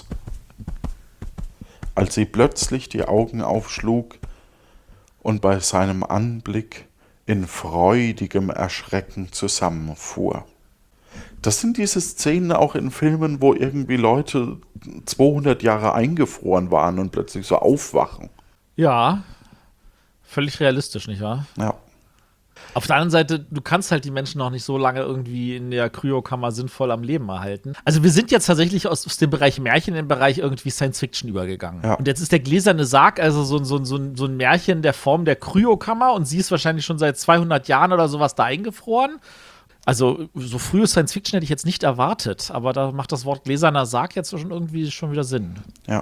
Als sie plötzlich die Augen aufschlug und bei seinem Anblick in freudigem Erschrecken zusammenfuhr. Das sind diese Szenen auch in Filmen, wo irgendwie Leute zweihundert Jahre eingefroren waren und plötzlich so aufwachen. Ja, völlig realistisch, nicht wahr? Ja. Auf der anderen Seite, du kannst halt die Menschen noch nicht so lange irgendwie in der Kryokammer sinnvoll am Leben erhalten. Also wir sind jetzt tatsächlich aus, aus dem Bereich Märchen in den Bereich irgendwie Science-Fiction übergegangen. Ja. Und jetzt ist der gläserne Sarg also so, so, so, so ein Märchen der Form der Kryokammer und sie ist wahrscheinlich schon seit zweihundert Jahren oder sowas da eingefroren. Also so frühe Science-Fiction hätte ich jetzt nicht erwartet, aber da macht das Wort gläserner Sarg jetzt schon irgendwie schon wieder Sinn. Ja.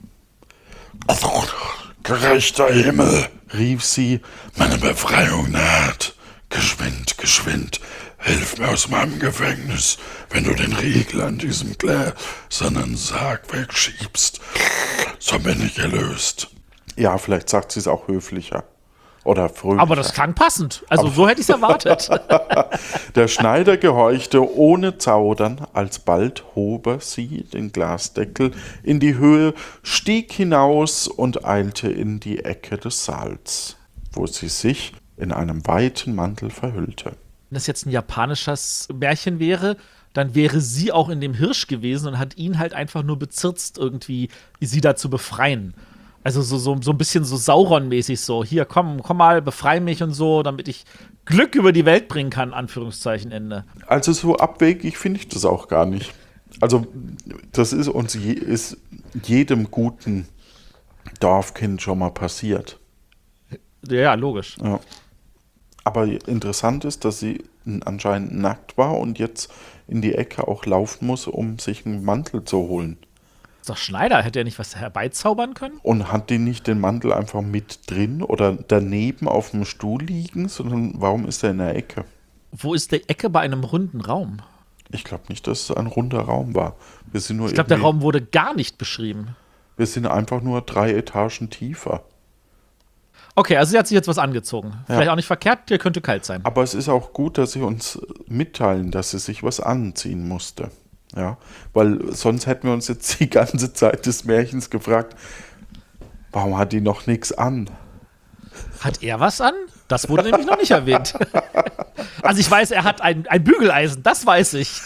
Gerechter Himmel, rief sie, meine Befreiung naht. Geschwind, geschwind, hilf mir aus meinem Gefängnis, wenn du den Riegel an diesem gläsernen Sarg wegschiebst, so bin ich erlöst. Ja, vielleicht sagt sie es auch höflicher. Oder fröhlicher. Aber das klang passend. Also so hätte ich es erwartet. Der Schneider gehorchte ohne Zaudern, alsbald hob er sie, den Glasdeckel, in die Höhe, stieg hinaus und eilte in die Ecke des Saals, wo sie sich in einem weiten Mantel verhüllte. Wenn das jetzt ein japanisches Märchen wäre, dann wäre sie auch in dem Hirsch gewesen und hat ihn halt einfach nur bezirzt, irgendwie sie da zu befreien. Also so, so, so ein bisschen so Sauron-mäßig so, hier, komm, komm mal, befrei mich und so, damit ich Glück über die Welt bringen kann, Anführungszeichen, Ende. Also so abwegig finde ich das auch gar nicht. Also das ist uns je, ist jedem guten Dorfkind schon mal passiert. Ja, logisch. Ja. Aber interessant ist, dass sie anscheinend nackt war und jetzt in die Ecke auch laufen muss, um sich einen Mantel zu holen. Ist doch Schneider, hätte er nicht was herbeizaubern können? Und hat die nicht den Mantel einfach mit drin oder daneben auf dem Stuhl liegen, sondern warum ist er in der Ecke? Wo ist die Ecke bei einem runden Raum? Ich glaube nicht, dass es ein runder Raum war. Wir sind nur Ich glaube, der Raum wurde gar nicht beschrieben. Wir sind einfach nur drei Etagen tiefer. Okay, also sie hat sich jetzt was angezogen. Vielleicht Ja. auch nicht verkehrt, dir könnte kalt sein. Aber es ist auch gut, dass sie uns mitteilen, dass sie sich was anziehen musste. Ja, weil sonst hätten wir uns jetzt die ganze Zeit des Märchens gefragt, warum hat die noch nichts an? Hat er was an? Das wurde nämlich noch nicht erwähnt. Also ich weiß, er hat ein, ein Bügeleisen, das weiß ich.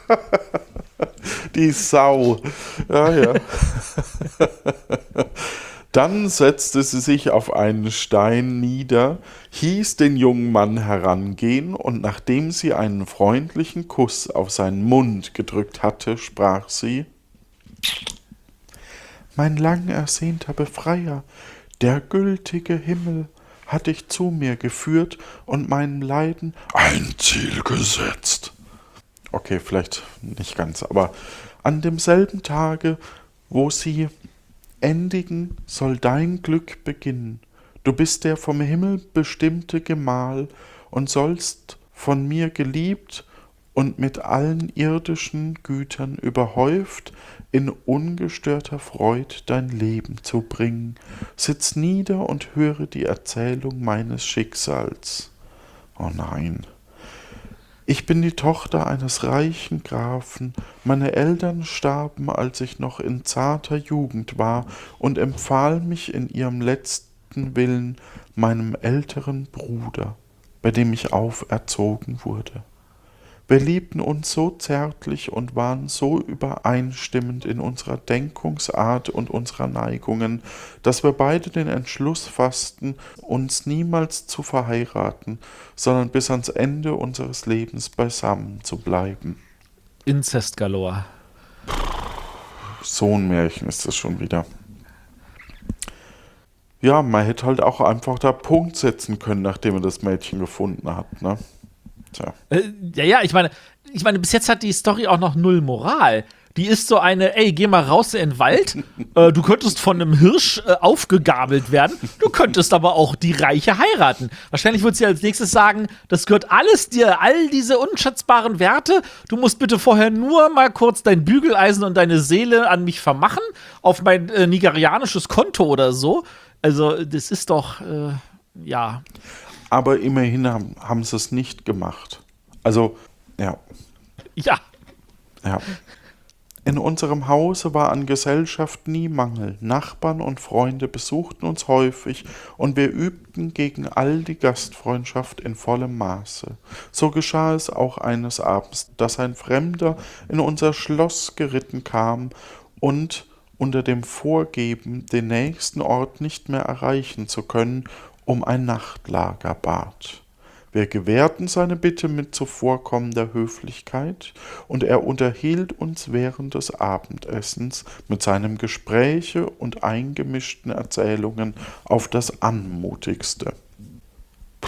Die Sau. Ja, ja. Dann setzte sie sich auf einen Stein nieder, hieß den jungen Mann herangehen und nachdem sie einen freundlichen Kuss auf seinen Mund gedrückt hatte, sprach sie: Mein lang ersehnter Befreier, der gültige Himmel hat dich zu mir geführt und meinem Leiden ein Ziel gesetzt. Okay, vielleicht nicht ganz, aber an demselben Tage, wo sie endigen, soll dein Glück beginnen. Du bist der vom Himmel bestimmte Gemahl und sollst von mir geliebt und mit allen irdischen Gütern überhäuft in ungestörter Freud dein Leben zu bringen. Sitz nieder und höre die Erzählung meines Schicksals. Oh nein. Ich bin die Tochter eines reichen Grafen, meine Eltern starben, als ich noch in zarter Jugend war, und empfahlen mich in ihrem letzten Willen meinem älteren Bruder, bei dem ich auferzogen wurde. Wir liebten uns so zärtlich und waren so übereinstimmend in unserer Denkungsart und unserer Neigungen, dass wir beide den Entschluss fassten, uns niemals zu verheiraten, sondern bis ans Ende unseres Lebens beisammen zu bleiben. Inzest galore. So ein Märchen ist das schon wieder. Ja, man hätte halt auch einfach da Punkt setzen können, nachdem er das Mädchen gefunden hat, ne? Tja. Äh, ja, ja, ich meine, ich meine, bis jetzt hat die Story auch noch null Moral. Die ist so eine, ey, geh mal raus in den Wald, äh, du könntest von einem Hirsch äh, aufgegabelt werden, du könntest aber auch die Reiche heiraten. Wahrscheinlich wird sie als nächstes sagen, das gehört alles dir, all diese unschätzbaren Werte, du musst bitte vorher nur mal kurz dein Bügeleisen und deine Seele an mich vermachen, auf mein äh, nigerianisches Konto oder so. Also, das ist doch, äh, ja. Aber immerhin haben, haben sie es nicht gemacht. Also, ja. Ja. Ja. In unserem Hause war an Gesellschaft nie Mangel. Nachbarn und Freunde besuchten uns häufig und wir übten gegen all die Gastfreundschaft in vollem Maße. So geschah es auch eines Abends, dass ein Fremder in unser Schloss geritten kam und unter dem Vorgeben, den nächsten Ort nicht mehr erreichen zu können, um ein Nachtlager bat. Wir gewährten seine Bitte mit zuvorkommender Höflichkeit, und er unterhielt uns während des Abendessens mit seinem Gespräche und eingemischten Erzählungen auf das Anmutigste. Puh.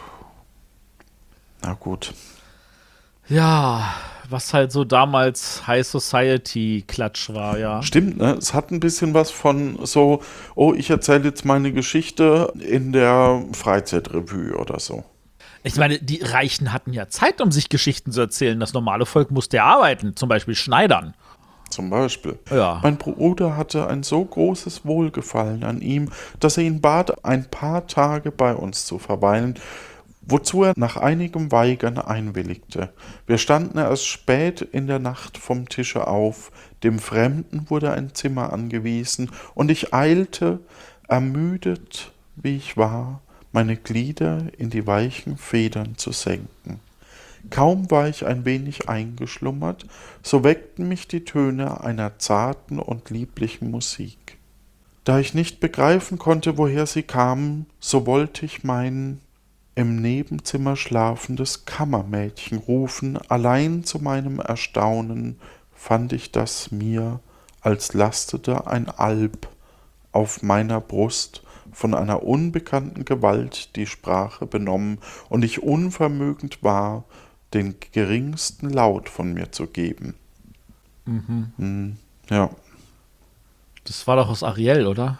Na gut. Ja, was halt so damals High Society Klatsch war, ja. Stimmt, ne? Es hat ein bisschen was von so, oh, ich erzähle jetzt meine Geschichte in der Freizeitrevue oder so. Ich meine, die Reichen hatten ja Zeit, um sich Geschichten zu erzählen. Das normale Volk musste ja arbeiten, zum Beispiel schneidern. Zum Beispiel. Ja. Mein Bruder hatte ein so großes Wohlgefallen an ihm, dass er ihn bat, ein paar Tage bei uns zu verweilen, wozu er nach einigem Weigern einwilligte. Wir standen erst spät in der Nacht vom Tische auf, dem Fremden wurde ein Zimmer angewiesen, und ich eilte, ermüdet wie ich war, meine Glieder in die weichen Federn zu senken. Kaum war ich ein wenig eingeschlummert, so weckten mich die Töne einer zarten und lieblichen Musik. Da ich nicht begreifen konnte, woher sie kamen, so wollte ich mein im Nebenzimmer schlafendes Kammermädchen rufen, allein zu meinem Erstaunen fand ich, dass mir, als lastete ein Alp auf meiner Brust, von einer unbekannten Gewalt die Sprache benommen und ich unvermögend war, den geringsten Laut von mir zu geben. Mhm. Hm, ja. Das war doch aus Ariel, oder?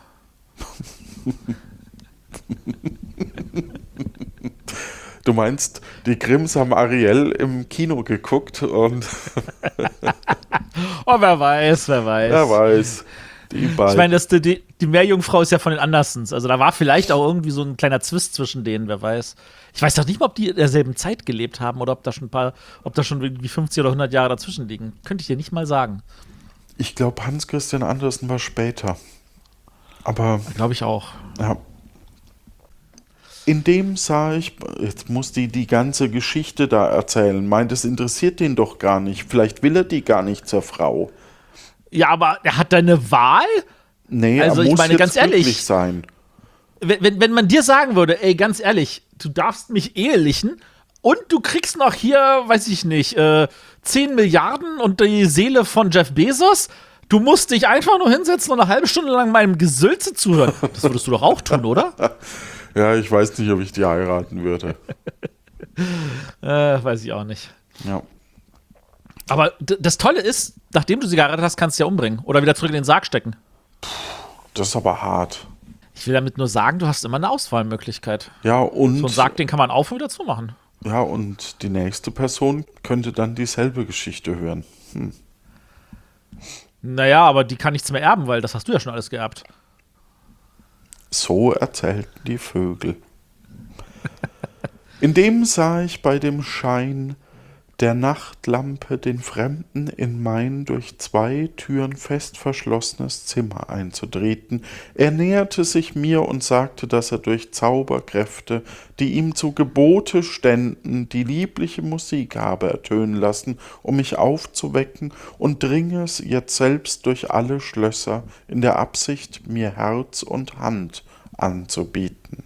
Du meinst, die Grimms haben Ariel im Kino geguckt und Oh, wer weiß, wer weiß. wer weiß. Die beiden. Ich meine, das, die, die Meerjungfrau ist ja von den Andersons. Also da war vielleicht auch irgendwie so ein kleiner Zwist zwischen denen, wer weiß. Ich weiß doch nicht mal, ob die in derselben Zeit gelebt haben oder ob da schon ein paar, ob da schon irgendwie fünfzig oder hundert Jahre dazwischen liegen. Könnte ich dir nicht mal sagen. Ich glaube, Hans Christian Andersen war später. Aber. Glaube ich auch. Ja. In dem sah ich, jetzt muss die die ganze Geschichte da erzählen. Meint, das interessiert den doch gar nicht. Vielleicht will er die gar nicht zur Frau. Ja, aber er hat da eine Wahl? Nee, Also, er ich muss meine, jetzt ganz ehrlich, glücklich sein. Wenn, wenn, wenn man dir sagen würde, ey, ganz ehrlich, du darfst mich ehelichen und du kriegst noch hier, weiß ich nicht, äh, zehn Milliarden und die Seele von Jeff Bezos, du musst dich einfach nur hinsetzen und eine halbe Stunde lang meinem Gesülze zuhören. Das würdest du doch auch tun, oder? Ja, ich weiß nicht, ob ich die heiraten würde. äh, weiß ich auch nicht. Ja. Aber d- das Tolle ist, nachdem du sie geheiratet hast, kannst du sie ja umbringen oder wieder zurück in den Sarg stecken. Das ist aber hart. Ich will damit nur sagen, du hast immer eine Auswahlmöglichkeit. Ja, und, So ein Sarg, den kann man auf und wieder zumachen. ja, und die nächste Person könnte dann dieselbe Geschichte hören. Hm. Naja, aber die kann nichts mehr erben, weil das hast du ja schon alles geerbt. So erzählten die Vögel. Indem sah ich bei dem Schein der Nachtlampe den Fremden in mein durch zwei Türen fest verschlossenes Zimmer einzutreten. Er näherte sich mir und sagte, dass er durch Zauberkräfte, die ihm zu Gebote ständen, die liebliche Musik habe ertönen lassen, um mich aufzuwecken, und dringe es jetzt selbst durch alle Schlösser in der Absicht, mir Herz und Hand anzubieten.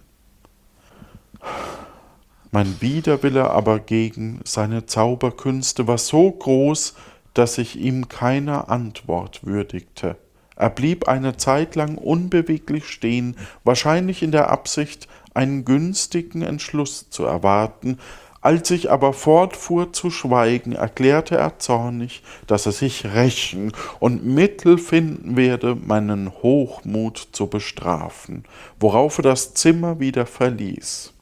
Mein Widerwille aber gegen seine Zauberkünste war so groß, dass ich ihm keiner Antwort würdigte. Er blieb eine Zeit lang unbeweglich stehen, wahrscheinlich in der Absicht, einen günstigen Entschluss zu erwarten. Als ich aber fortfuhr zu schweigen, erklärte er zornig, dass er sich rächen und Mittel finden werde, meinen Hochmut zu bestrafen, worauf er das Zimmer wieder verließ.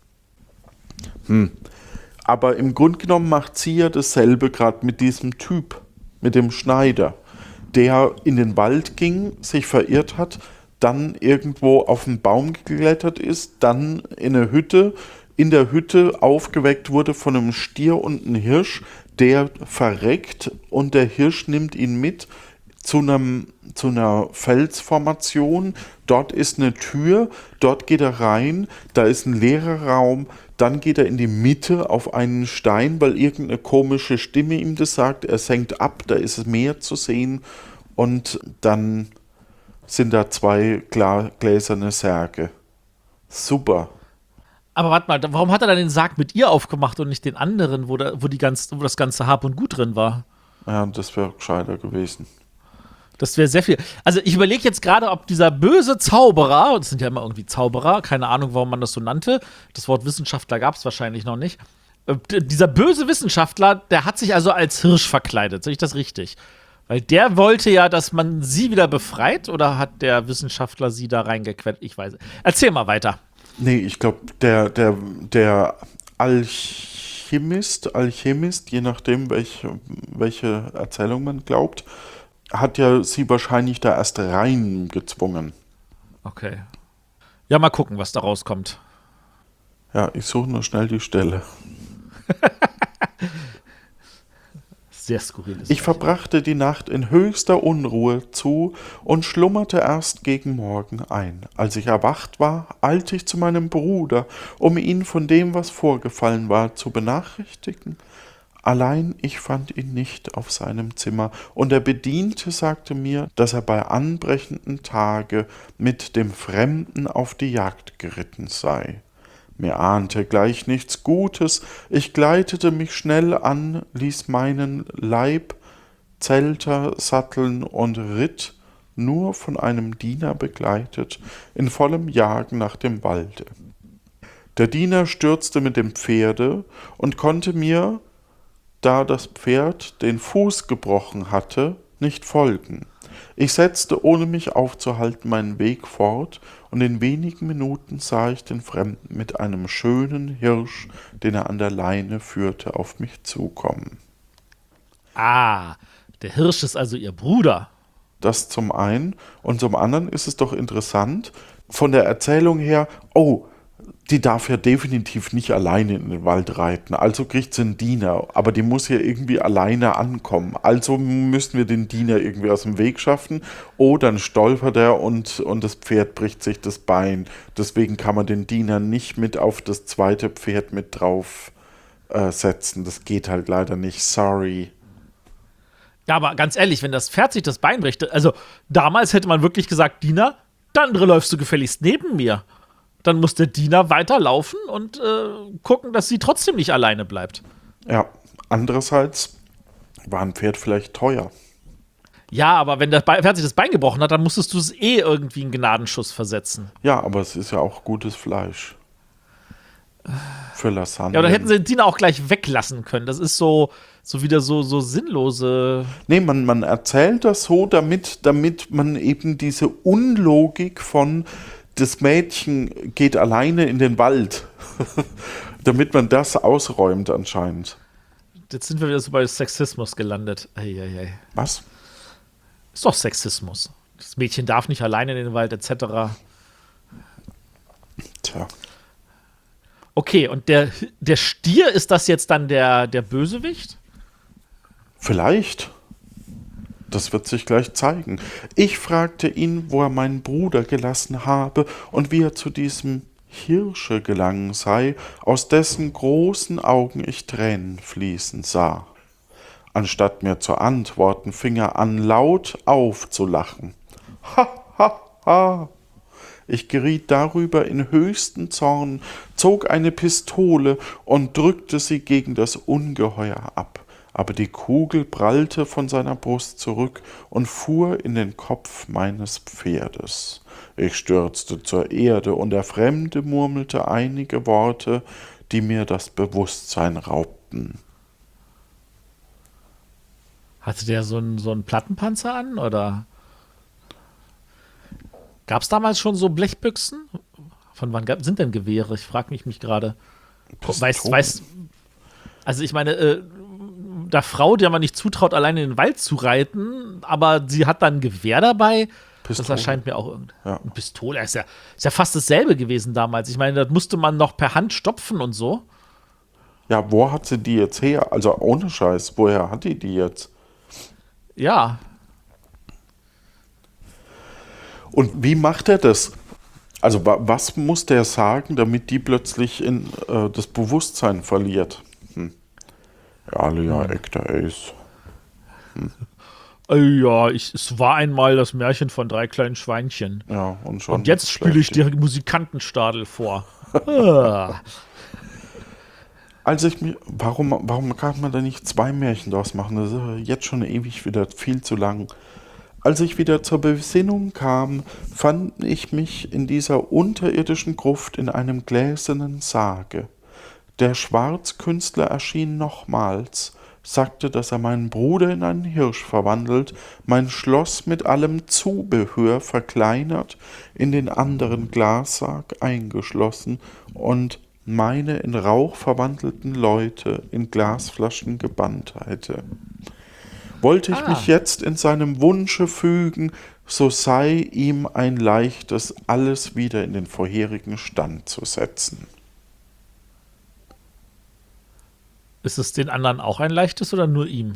Hm. Aber im Grunde genommen macht sie ja dasselbe gerade mit diesem Typ, mit dem Schneider, der in den Wald ging, sich verirrt hat, dann irgendwo auf einen Baum geklettert ist, dann in eine Hütte, in der Hütte aufgeweckt wurde von einem Stier und einem Hirsch, der verreckt und der Hirsch nimmt ihn mit zu einem, zu einer Felsformation. Dort ist eine Tür, dort geht er rein, da ist ein leerer Raum. Dann geht er in die Mitte auf einen Stein, weil irgendeine komische Stimme ihm das sagt. Er senkt ab, da ist mehr zu sehen. Und dann sind da zwei Gla- gläserne Särge. Super. Aber warte mal, warum hat er dann den Sarg mit ihr aufgemacht und nicht den anderen, wo, da, wo, die ganz, wo das ganze Hab und Gut drin war? Ja, das wäre gescheiter gewesen. Das wäre sehr viel. Also ich überlege jetzt gerade, ob dieser böse Zauberer, das sind ja immer irgendwie Zauberer, keine Ahnung, warum man das so nannte, das Wort Wissenschaftler gab es wahrscheinlich noch nicht. Äh, dieser böse Wissenschaftler, der hat sich also als Hirsch verkleidet, sehe ich das richtig? Weil der wollte ja, dass man sie wieder befreit, oder hat der Wissenschaftler sie da reingequetscht? Ich weiß. Erzähl mal weiter. Nee, ich glaube, der, der, der Alchemist, Alchemist, je nachdem, welche, welche Erzählung man glaubt, hat ja sie wahrscheinlich da erst reingezwungen. Okay. Ja, mal gucken, was da rauskommt. Ja, ich suche nur schnell die Stelle. Sehr skurril. Ich verbrachte die Nacht in höchster Unruhe zu und schlummerte erst gegen Morgen ein. Als ich erwacht war, eilte ich zu meinem Bruder, um ihn von dem, was vorgefallen war, zu benachrichtigen. Allein ich fand ihn nicht auf seinem Zimmer, und der Bediente sagte mir, dass er bei anbrechendem Tage mit dem Fremden auf die Jagd geritten sei. Mir ahnte gleich nichts Gutes, ich gleitete mich schnell an, ließ meinen Leib Zelter satteln und ritt, nur von einem Diener begleitet, in vollem Jagen nach dem Walde. Der Diener stürzte mit dem Pferde und konnte mir, da das Pferd den Fuß gebrochen hatte, nicht folgen. Ich setzte, ohne mich aufzuhalten, meinen Weg fort, und in wenigen Minuten sah ich den Fremden mit einem schönen Hirsch, den er an der Leine führte, auf mich zukommen. Ah, der Hirsch ist also ihr Bruder. Das zum einen. Und zum anderen ist es doch interessant, von der Erzählung her, oh, die darf ja definitiv nicht alleine in den Wald reiten. Also kriegt sie einen Diener. Aber die muss ja irgendwie alleine ankommen. Also müssen wir den Diener irgendwie aus dem Weg schaffen. Oh, dann stolpert er und, und das Pferd bricht sich das Bein. Deswegen kann man den Diener nicht mit auf das zweite Pferd mit drauf äh, setzen. Das geht halt leider nicht. Sorry. Ja, aber ganz ehrlich, wenn das Pferd sich das Bein bricht, also damals hätte man wirklich gesagt, Diener, dann läufst du gefälligst neben mir. Dann muss der Diener weiterlaufen und äh, gucken, dass sie trotzdem nicht alleine bleibt. Ja, andererseits war ein Pferd vielleicht teuer. Ja, aber wenn das Be- Pferd sich das Bein gebrochen hat, dann musstest du es eh irgendwie einen Gnadenschuss versetzen. Ja, aber es ist ja auch gutes Fleisch. Für Lasagne. Ja, oder hätten sie den Diener auch gleich weglassen können. Das ist so, so wieder so, so sinnlose. Nee, man, man erzählt das so, damit, damit man eben diese Unlogik von das Mädchen geht alleine in den Wald, damit man das ausräumt anscheinend. Jetzt sind wir wieder so bei Sexismus gelandet. Eieiei. Was? Ist doch Sexismus. Das Mädchen darf nicht alleine in den Wald, et cetera. Tja. Okay, und der, der Stier, ist das jetzt dann der, der Bösewicht? Vielleicht. Das wird sich gleich zeigen. Ich fragte ihn, wo er meinen Bruder gelassen habe und wie er zu diesem Hirsche gelangen sei, aus dessen großen Augen ich Tränen fließen sah. Anstatt mir zu antworten, fing er an, laut aufzulachen. Ha, ha, ha! Ich geriet darüber in höchsten Zorn, zog eine Pistole und drückte sie gegen das Ungeheuer ab. Aber die Kugel prallte von seiner Brust zurück und fuhr in den Kopf meines Pferdes. Ich stürzte zur Erde, und der Fremde murmelte einige Worte, die mir das Bewusstsein raubten. Hatte der so einen, so einen Plattenpanzer an, oder? Gab es damals schon so Blechbüchsen? Von wann gab, sind denn Gewehre? Ich frage mich, mich gerade. Weißt, weißt, also ich meine, äh, der Frau, der man nicht zutraut, alleine in den Wald zu reiten, aber sie hat dann ein Gewehr dabei. Pistole. Das erscheint mir auch irgendwie. Ja. Eine Pistole ist ja, ist ja fast dasselbe gewesen damals. Ich meine, das musste man noch per Hand stopfen und so. Ja, wo hat sie die jetzt her? Also ohne Scheiß, woher hat die die jetzt? Ja. Und wie macht er das? Also wa was muss der sagen, damit die plötzlich in, äh, das Bewusstsein verliert? Hm. Ja, Lea Ekta Ace. Hm. Ja, ich, es war einmal das Märchen von drei kleinen Schweinchen. Ja, und schon. Und jetzt spiele ich dir Musikantenstadel vor. ah. Als ich mir, warum, warum kann man da nicht zwei Märchen draus machen? Das ist jetzt schon ewig wieder viel zu lang. Als ich wieder zur Besinnung kam, fand ich mich in dieser unterirdischen Gruft in einem gläsernen Sarge. Der Schwarzkünstler erschien nochmals, sagte, dass er meinen Bruder in einen Hirsch verwandelt, mein Schloss mit allem Zubehör verkleinert, in den anderen Glassarg eingeschlossen und meine in Rauch verwandelten Leute in Glasflaschen gebannt hätte. Wollte ich Ah. mich jetzt in seinem Wunsche fügen, so sei ihm ein leichtes, alles wieder in den vorherigen Stand zu setzen. Ist es den anderen auch ein leichtes oder nur ihm?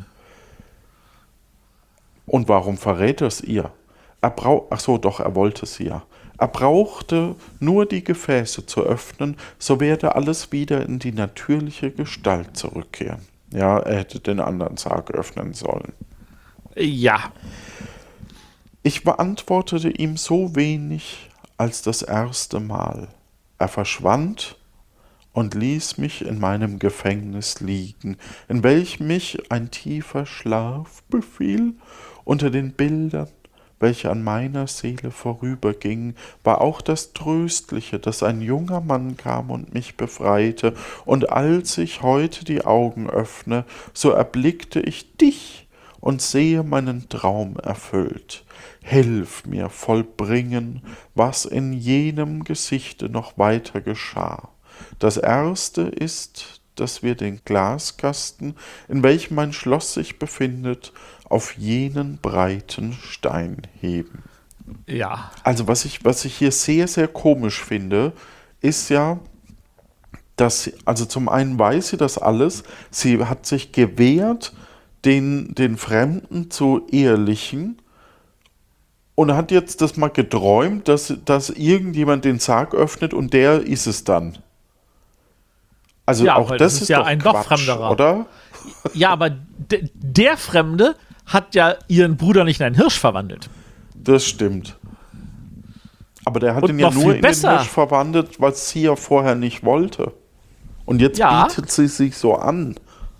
Und warum verrät er es ihr? Er braucht, ach so, doch, er wollte es ja. Er brauchte nur die Gefäße zu öffnen, so werde alles wieder in die natürliche Gestalt zurückkehren. Ja, er hätte den anderen Sarg öffnen sollen. Ja. Ich beantwortete ihm so wenig als das erste Mal. Er verschwand und ließ mich in meinem Gefängnis liegen, in welchem mich ein tiefer Schlaf befiel. Unter den Bildern, welche an meiner Seele vorübergingen, war auch das Tröstliche, dass ein junger Mann kam und mich befreite, und als ich heute die Augen öffne, so erblickte ich dich und sehe meinen Traum erfüllt. Hilf mir vollbringen, was in jenem Gesichte noch weiter geschah. Das erste ist dass wir den Glaskasten, in welchem mein Schloss sich befindet, auf jenen breiten Stein heben. Ja. Also was ich, was ich hier sehr, sehr komisch finde, ist ja, dass, sie, also zum einen weiß sie das alles, sie hat sich gewehrt, den, den Fremden zu ehelichen und hat jetzt das mal geträumt, dass, dass irgendjemand den Sarg öffnet und der ist es dann. Also Ja, auch weil das das ist ist ja doch ein noch Quatsch, Fremderer. oder? Ja, aber d- der Fremde hat ja ihren Bruder nicht in einen Hirsch verwandelt. Das stimmt. Aber der hat Und ihn ja noch nur viel in besser. den Hirsch verwandelt, was sie ja vorher nicht wollte. Und jetzt Ja. bietet sie sich so an.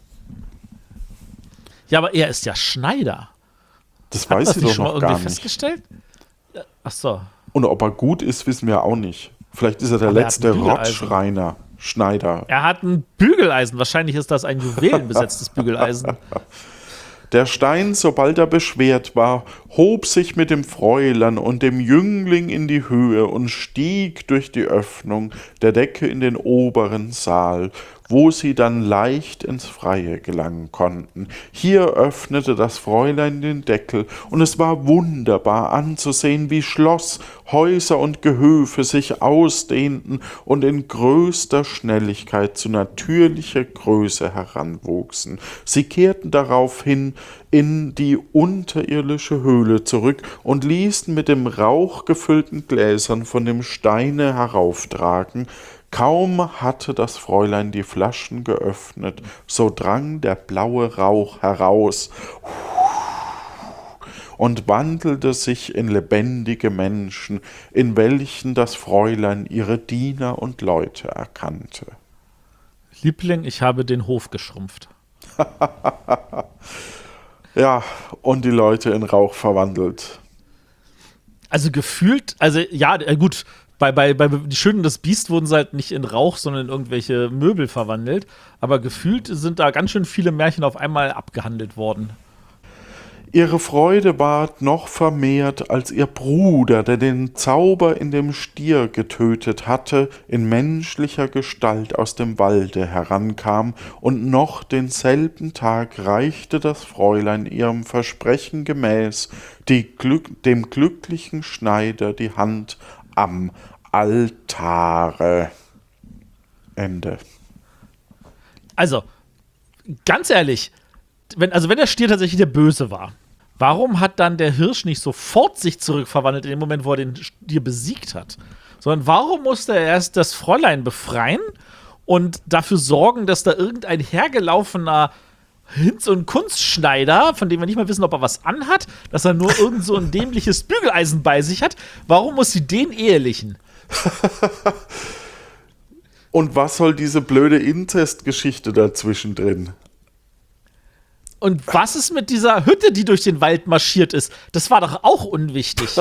Ja, aber er ist ja Schneider. Das Hat weiß das sie nicht doch schon mal noch irgendwie gar nicht. festgestellt? Ja, ach so. Und ob er gut ist, wissen wir auch nicht. Vielleicht ist er der Aber er hat letzte ein Bügeleisen. Rottschreiner, Schneider. Er hat ein Bügeleisen. Wahrscheinlich ist das ein juwelenbesetztes Bügeleisen. Der Stein, sobald er beschwert war, hob sich mit dem Fräulein und dem Jüngling in die Höhe und stieg durch die Öffnung der Decke in den oberen Saal, wo sie dann leicht ins Freie gelangen konnten. Hier öffnete das Fräulein den Deckel, und es war wunderbar anzusehen, wie Schloss, Häuser und Gehöfe sich ausdehnten und in größter Schnelligkeit zu natürlicher Größe heranwuchsen. Sie kehrten daraufhin in die unterirdische Höhle zurück und ließen mit dem Rauch gefüllten Gläsern von dem Steine herauftragen. Kaum hatte das Fräulein die Flaschen geöffnet, so drang der blaue Rauch heraus und wandelte sich in lebendige Menschen, in welchen das Fräulein ihre Diener und Leute erkannte. Liebling, ich habe den Hof geschrumpft. Ja, und die Leute in Rauch verwandelt. Also gefühlt, also ja, äh, gut, bei, bei, bei Die Schöne und das Biest wurden sie halt nicht in Rauch, sondern in irgendwelche Möbel verwandelt. Aber gefühlt sind da ganz schön viele Märchen auf einmal abgehandelt worden. Ihre Freude ward noch vermehrt, als ihr Bruder, der den Zauber in dem Stier getötet hatte, in menschlicher Gestalt aus dem Walde herankam, und noch denselben Tag reichte das Fräulein ihrem Versprechen gemäß die Glück, dem glücklichen Schneider die Hand am Altare. Ende. Also, ganz ehrlich, wenn, also wenn der Stier tatsächlich der Böse war, warum hat dann der Hirsch nicht sofort sich zurückverwandelt in dem Moment, wo er den Stier besiegt hat? Sondern warum musste er erst das Fräulein befreien und dafür sorgen, dass da irgendein hergelaufener Hinz- und Kunstschneider, von dem wir nicht mal wissen, ob er was anhat, dass er nur irgend so ein dämliches Bügeleisen bei sich hat, warum muss sie den ehelichen? Und was soll diese blöde Inzestgeschichte dazwischen drin? Und was ist mit dieser Hütte, die durch den Wald marschiert ist? Das war doch auch unwichtig.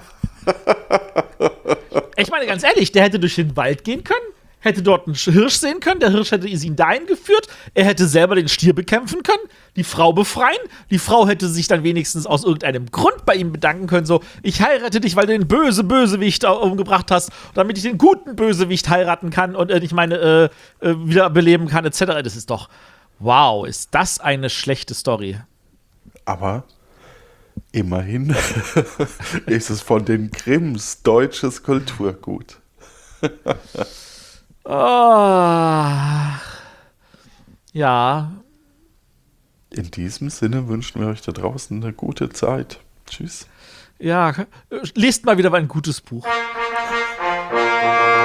Ich meine, ganz ehrlich, der hätte durch den Wald gehen können, hätte dort einen Hirsch sehen können, der Hirsch hätte ihn dahin geführt, er hätte selber den Stier bekämpfen können, die Frau befreien, die Frau hätte sich dann wenigstens aus irgendeinem Grund bei ihm bedanken können, so, ich heirate dich, weil du den böse Bösewicht umgebracht hast, damit ich den guten Bösewicht heiraten kann und äh, ich meine, äh, äh, wieder beleben kann, et cetera. Das ist doch, wow, ist das eine schlechte Story. Aber immerhin ist es von den Grimms deutsches Kulturgut. Oh. Ja. In diesem Sinne wünschen wir euch da draußen eine gute Zeit. Tschüss. Ja. Lest mal wieder ein gutes Buch.